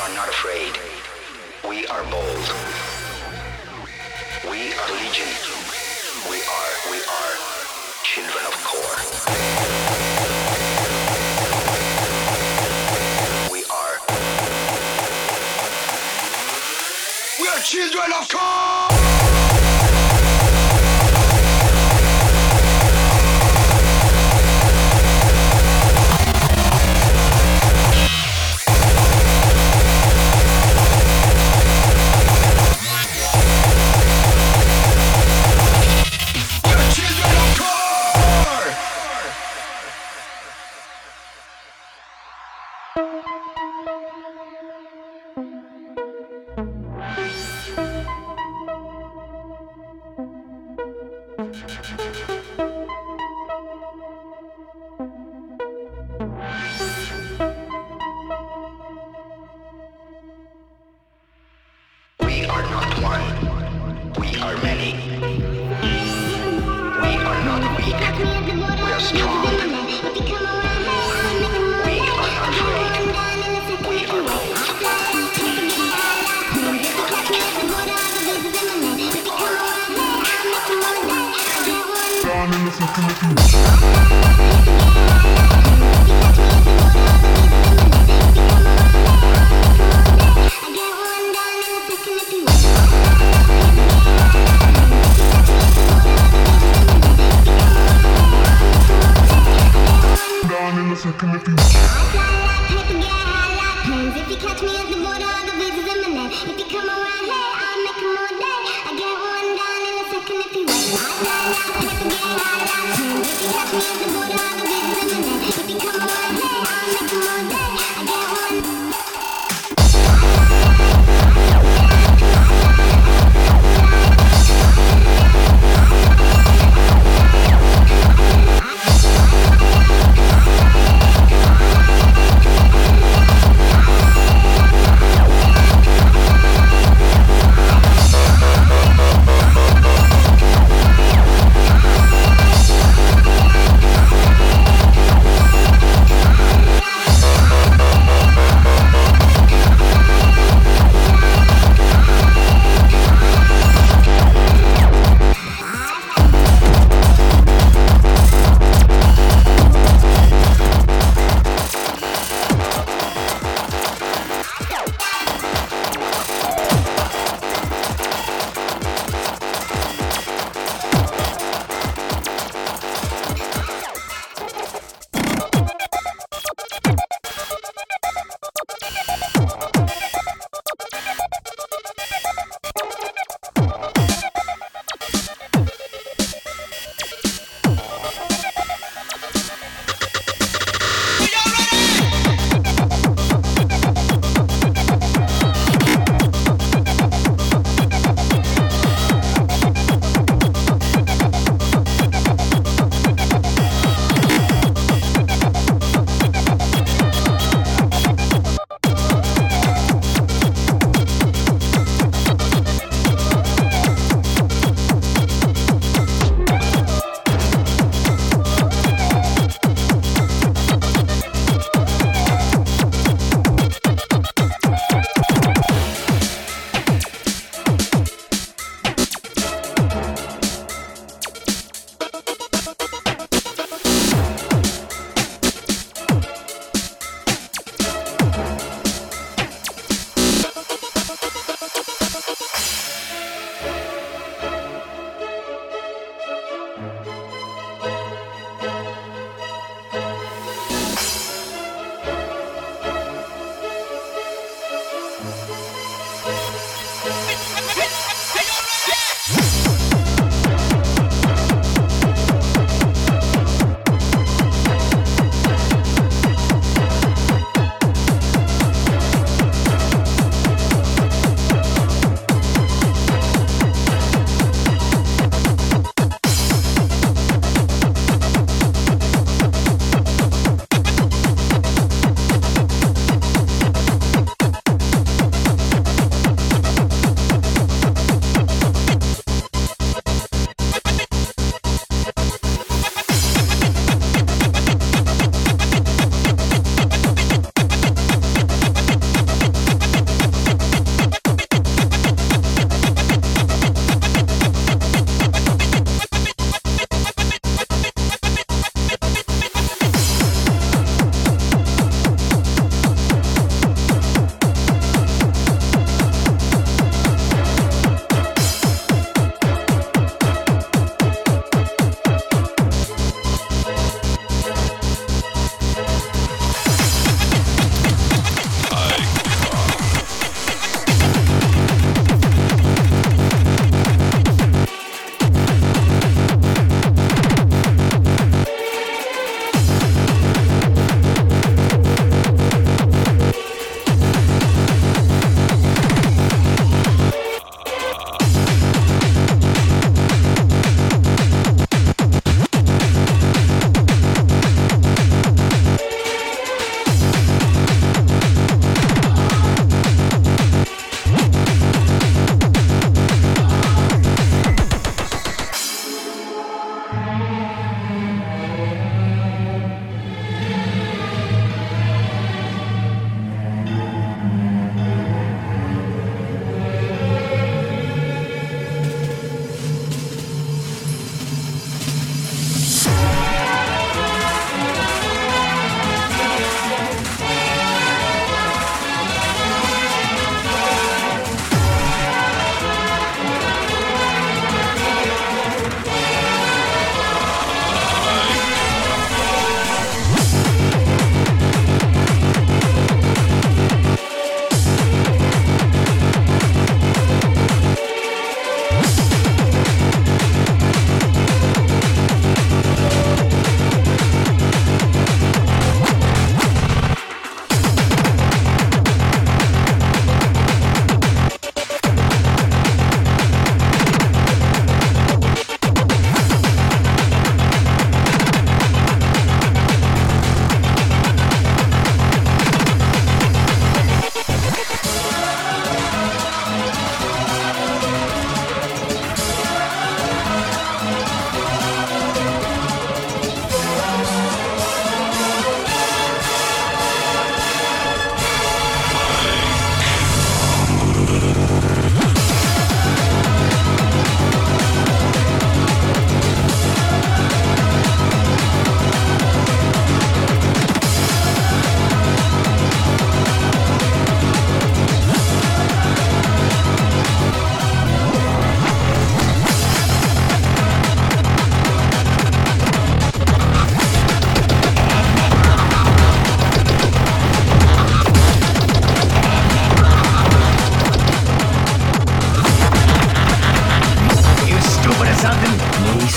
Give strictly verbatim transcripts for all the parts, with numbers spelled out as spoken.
are not afraid. We are bold. We are legion. We are, we are children of core. We are. We are children of core!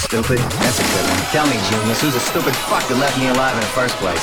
stupid? That's a good one. Tell me, genius, who's a stupid fuck that left me alive in the first place?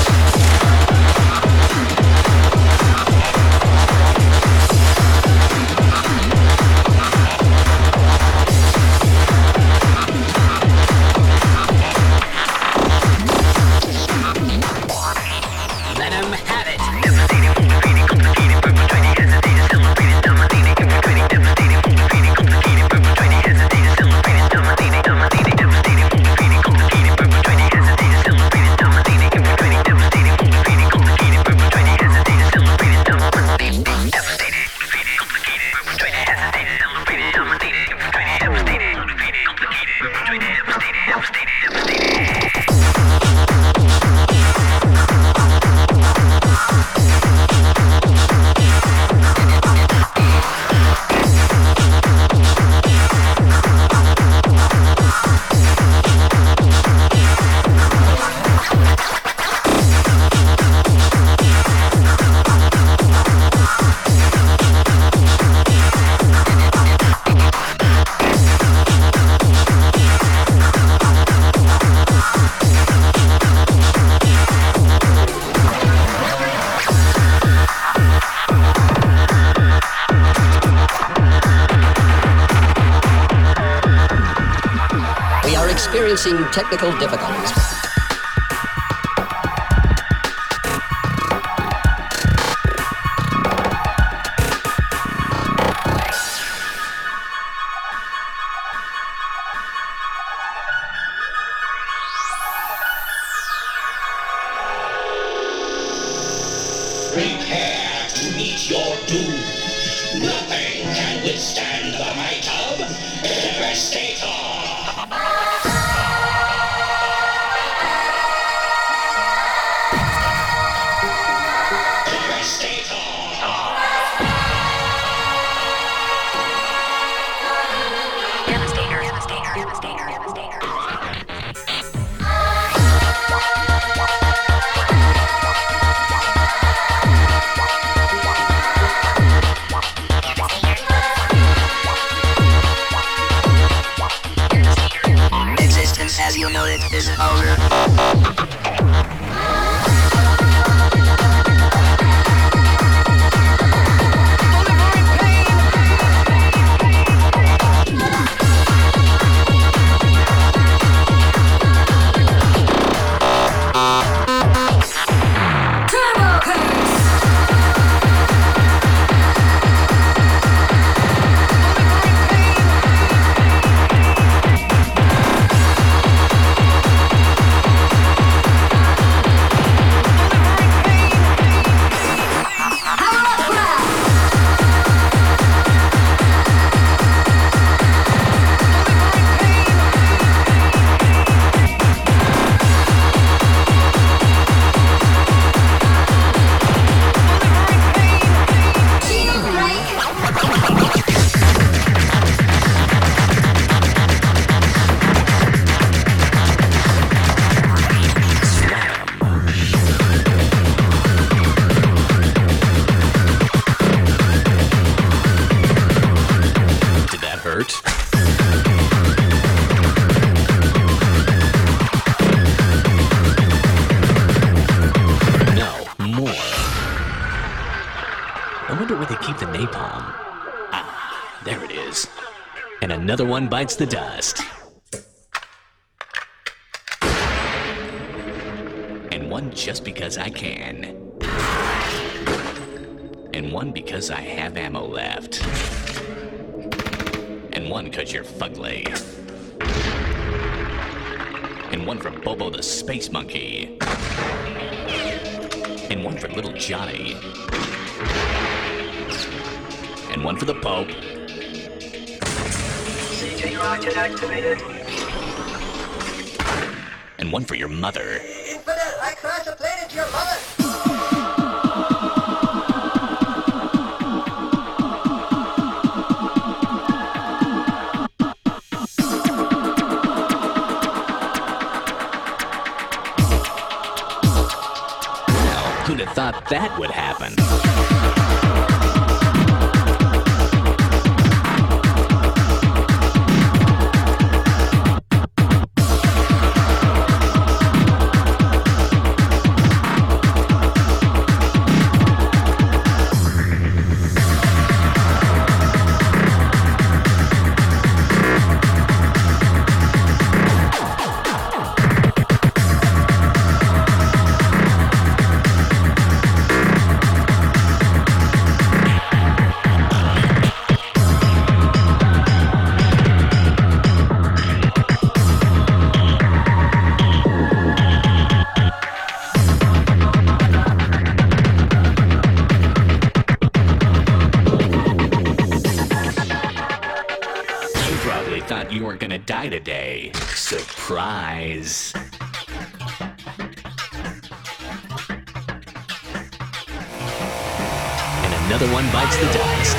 Experiencing technical difficulties. Prepare to meet your doom. Nothing can withstand the might of Devastator. As you know, it isn't over. Another one bites the dust. And one just because I can. And one because I have ammo left. And one because you're fugly. And one for Bobo the Space Monkey. And one for Little Johnny. And one for the Pope. Rocket activated. And one for your mother. Infidel, I crash a plane into your mother. Well, who'd have thought that would happen? thought you weren't gonna die today. Surprise. And another one bites the dust.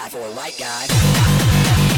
guy for a white guy.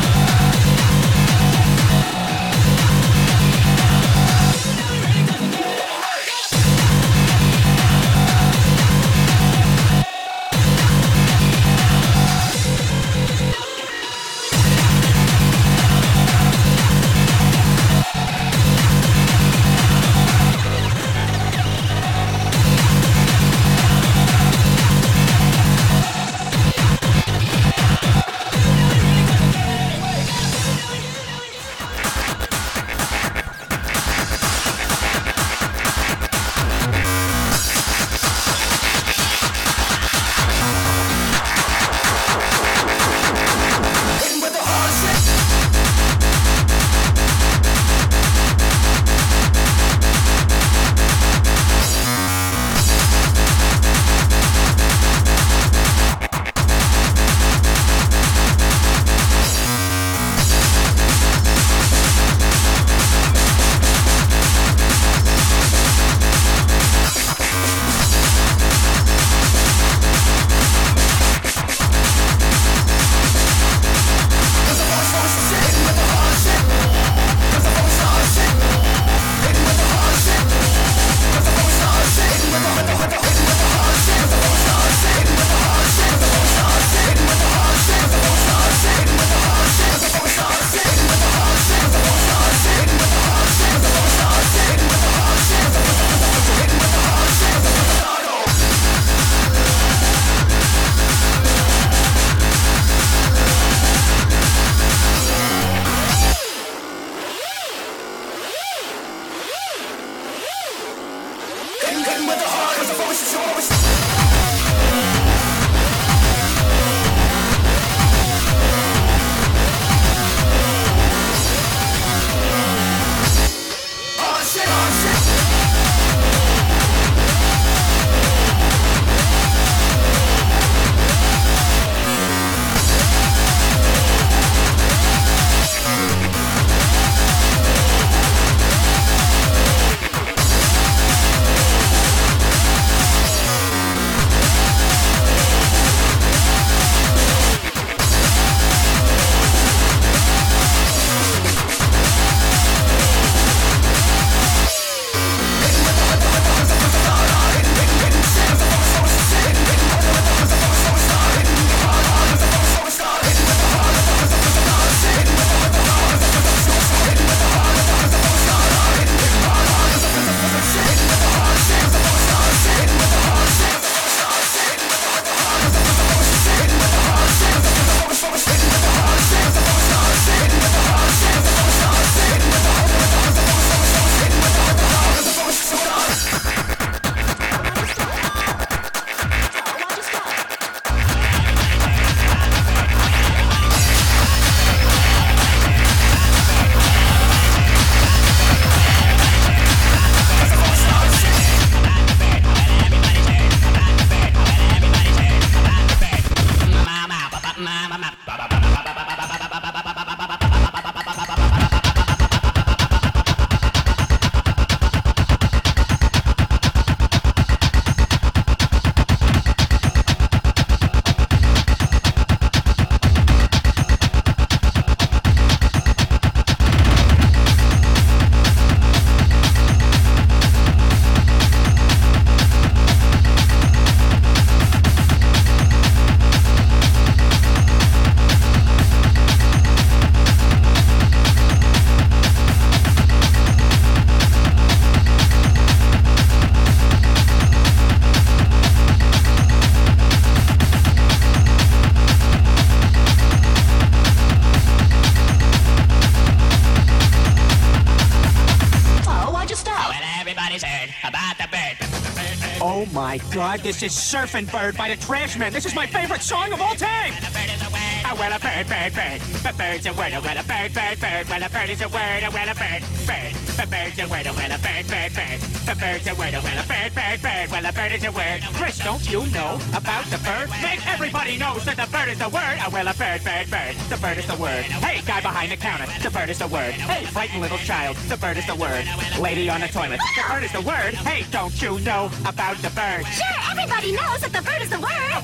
Oh my God, this is Surfin' Bird by the Trashmen. This is my favorite song of all time. Oh, well, a bird, bird, bird. A bird's a word. Oh, well, a bird, bird, bird. Well, a bird is a word. Oh, well, a bird, bird. A bird's a word. Oh, well, a bird, bird, bird. A bird's a word. Oh, well, a bird, bird, bird. Well, a bird is a word. Chris, don't you know about the bird? Make everybody knows that the bird is the word. Oh, well, a bird, bird, bird. The bird is the word. Hey, guy behind the counter. The bird is the word. Hey, frightened little child. The bird is the word. Lady on the toilet. The bird is the word. Hey, don't you know about the bird? Sure, everybody knows that the bird is the word. Oh, well,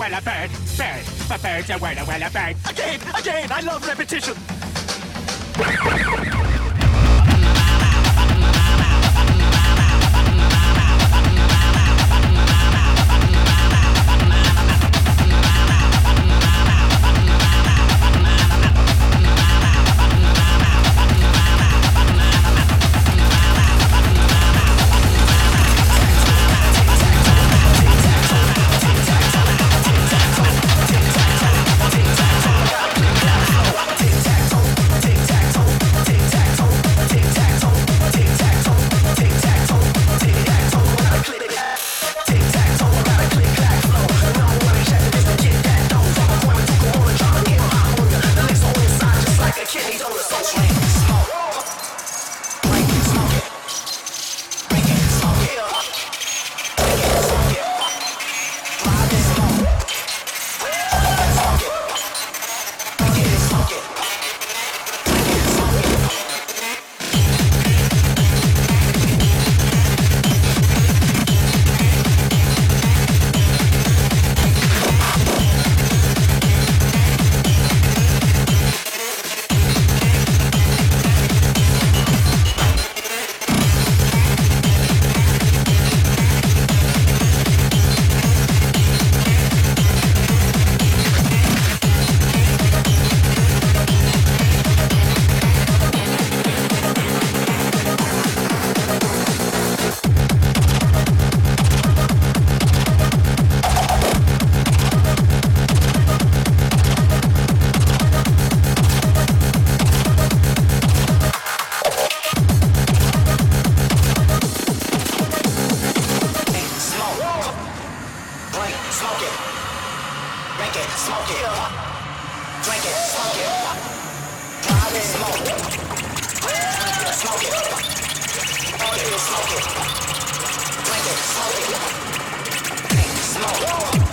well, a bird, bird, a bird's a word, well, a bird. Again, again, I love repetition. Smoke it. Drink it. Smoke it. Smoke.